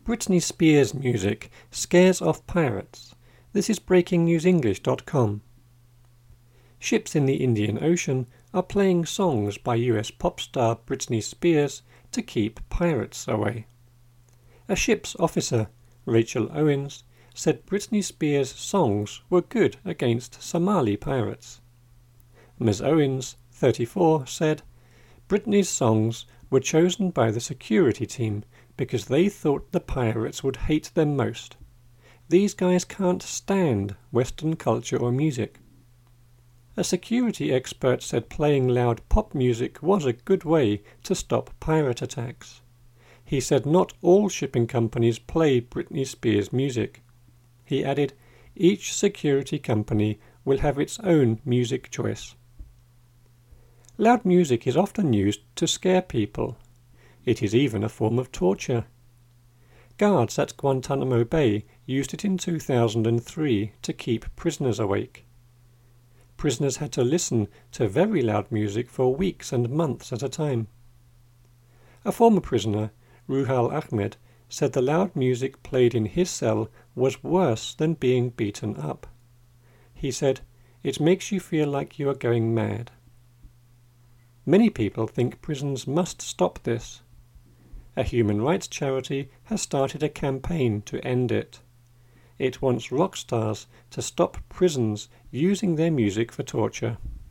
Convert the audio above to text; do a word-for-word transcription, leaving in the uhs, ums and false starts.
Britney Spears music scares off pirates. This is breaking news english dot com. Ships in the Indian Ocean are playing songs by U S pop star Britney Spears to keep pirates away. A ship's officer, Rachel Owens, said Britney Spears' songs were good against Somali pirates. Miz Owens, thirty-four, said, "Britney's songs were chosen by the security team because they thought the pirates would hate them most. These guys can't stand Western culture or music." A security expert said playing loud pop music was a good way to stop pirate attacks. He said not all shipping companies play Britney Spears music. He added, each security company will have its own music choice. Loud music is often used to scare people. It is even a form of torture. Guards at Guantanamo Bay used it in two thousand three to keep prisoners awake. Prisoners had to listen to very loud music for weeks and months at a time. A former prisoner, Ruhal Ahmed, said the loud music played in his cell was worse than being beaten up. He said, "It makes you feel like you are going mad." Many people think prisons must stop this. A human rights charity has started a campaign to end it. It wants rock stars to stop prisons using their music for torture.